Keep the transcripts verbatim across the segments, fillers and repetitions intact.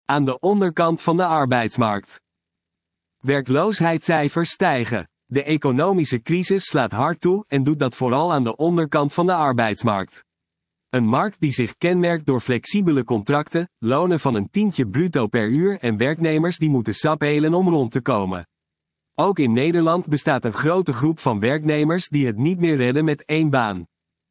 Aan de onderkant van de arbeidsmarkt. Werkloosheidscijfers stijgen. De economische crisis slaat hard toe en doet dat vooral aan de onderkant van de arbeidsmarkt. Een markt die zich kenmerkt door flexibele contracten, lonen van een tientje bruto per uur en werknemers die moeten sappelen om rond te komen. Ook in Nederland bestaat een grote groep van werknemers die het niet meer redden met één baan.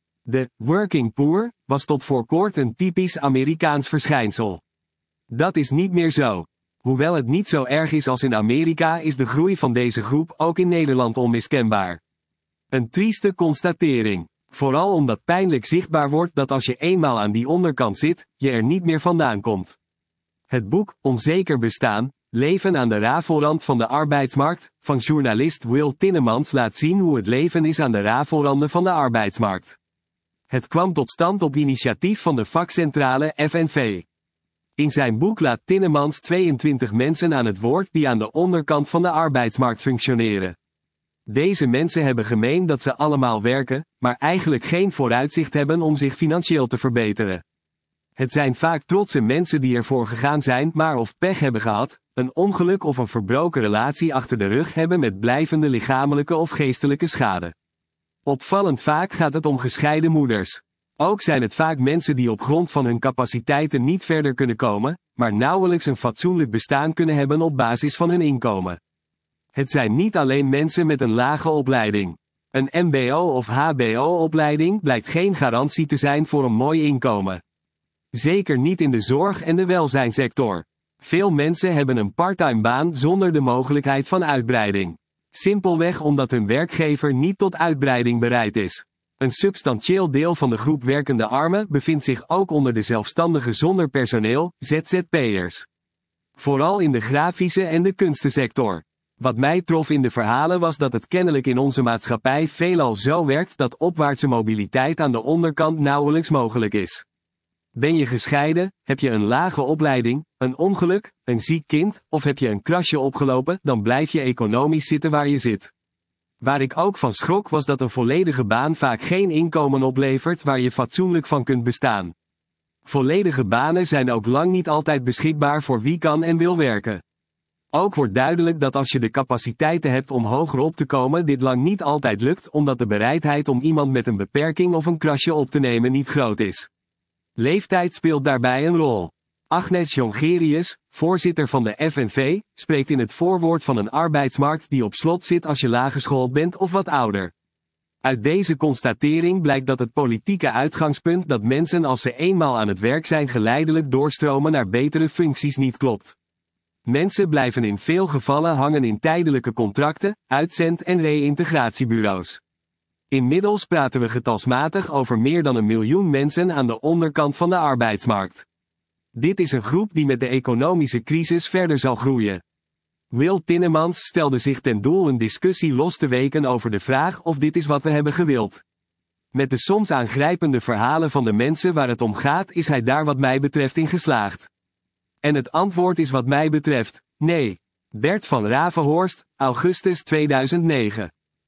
De working poor was tot voor kort een typisch Amerikaans verschijnsel. Dat is niet meer zo. Hoewel het niet zo erg is als in Amerika, is de groei van deze groep ook in Nederland onmiskenbaar. Een trieste constatering. Vooral omdat pijnlijk zichtbaar wordt dat als je eenmaal aan die onderkant zit, je er niet meer vandaan komt. Het boek Onzeker bestaan, leven aan de rafelrand van de arbeidsmarkt, van journalist Will Tinnemans laat zien hoe het leven is aan de rafelranden van de arbeidsmarkt. Het kwam tot stand op initiatief van de vakcentrale F N V. In zijn boek laat Tinnemans tweeëntwintig mensen aan het woord die aan de onderkant van de arbeidsmarkt functioneren. Deze mensen hebben gemeen dat ze allemaal werken, maar eigenlijk geen vooruitzicht hebben om zich financieel te verbeteren. Het zijn vaak trotse mensen die ervoor gegaan zijn, maar of pech hebben gehad, een ongeluk of een verbroken relatie achter de rug hebben met blijvende lichamelijke of geestelijke schade. Opvallend vaak gaat het om gescheiden moeders. Ook zijn het vaak mensen die op grond van hun capaciteiten niet verder kunnen komen, maar nauwelijks een fatsoenlijk bestaan kunnen hebben op basis van hun inkomen. Het zijn niet alleen mensen met een lage opleiding. Een M B O of H B O-opleiding blijkt geen garantie te zijn voor een mooi inkomen. Zeker niet in de zorg- en de welzijnssector. Veel mensen hebben een parttime baan zonder de mogelijkheid van uitbreiding. Simpelweg omdat hun werkgever niet tot uitbreiding bereid is. Een substantieel deel van de groep werkende armen bevindt zich ook onder de zelfstandigen zonder personeel, Z Z P'ers. Vooral in de grafische en de kunstensector. Wat mij trof in de verhalen was dat het kennelijk in onze maatschappij veelal zo werkt dat opwaartse mobiliteit aan de onderkant nauwelijks mogelijk is. Ben je gescheiden, heb je een lage opleiding, een ongeluk, een ziek kind, of heb je een krasje opgelopen, dan blijf je economisch zitten waar je zit. Waar ik ook van schrok was dat een volledige baan vaak geen inkomen oplevert waar je fatsoenlijk van kunt bestaan. Volledige banen zijn ook lang niet altijd beschikbaar voor wie kan en wil werken. Ook wordt duidelijk dat als je de capaciteiten hebt om hoger op te komen, dit lang niet altijd lukt omdat de bereidheid om iemand met een beperking of een krasje op te nemen niet groot is. Leeftijd speelt daarbij een rol. Agnes Jongerius, voorzitter van de F N V, spreekt in het voorwoord van een arbeidsmarkt die op slot zit als je laaggeschoold bent of wat ouder. Uit deze constatering blijkt dat het politieke uitgangspunt dat mensen als ze eenmaal aan het werk zijn geleidelijk doorstromen naar betere functies niet klopt. Mensen blijven in veel gevallen hangen in tijdelijke contracten, uitzend- en reïntegratiebureaus. Inmiddels praten we getalsmatig over meer dan een miljoen mensen aan de onderkant van de arbeidsmarkt. Dit is een groep die met de economische crisis verder zal groeien. Will Tinnemans stelde zich ten doel een discussie los te weken over de vraag of dit is wat we hebben gewild. Met de soms aangrijpende verhalen van de mensen waar het om gaat is hij daar wat mij betreft in geslaagd. En het antwoord is wat mij betreft, nee. Bert van Ravenhorst, augustus tweeduizend negen.